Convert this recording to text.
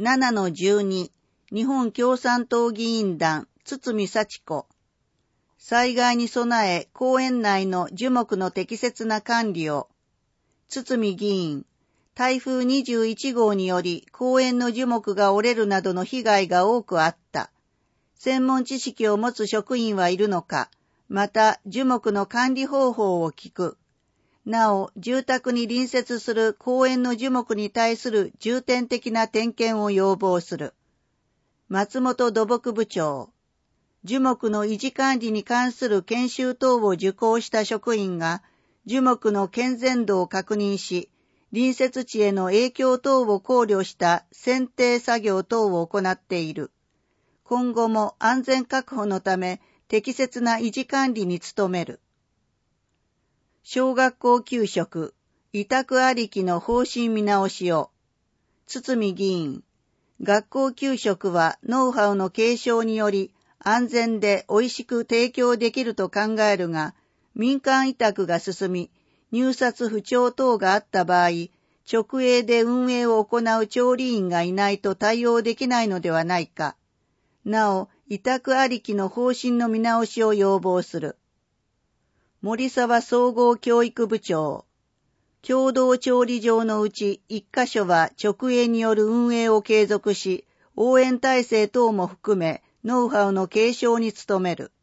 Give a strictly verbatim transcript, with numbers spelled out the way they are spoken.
ななのじゅうに 日本共産党議員団堤幸子。災害に備え公園内の樹木の適切な管理を。堤議員、台風にじゅういち号により公園の樹木が折れるなどの被害が多くあった。専門知識を持つ職員はいるのか、また樹木の管理方法を聞く。なお、住宅に隣接する公園の樹木に対する重点的な点検を要望する。松本土木部長。樹木の維持管理に関する研修等を受講した職員が、樹木の健全度を確認し、隣接地への影響等を考慮した選定作業等を行っている。今後も安全確保のため適切な維持管理に努める。小学校給食、委託ありきの方針見直しを。堤議員、学校給食はノウハウの継承により安全で美味しく提供できると考えるが、民間委託が進み、入札不調等があった場合、直営で運営を行う調理員がいないと対応できないのではないか。なお、委託ありきの方針の見直しを要望する。森沢総合教育部長。共同調理場のうち一箇所は直営による運営を継続し、応援体制等も含めノウハウの継承に努める。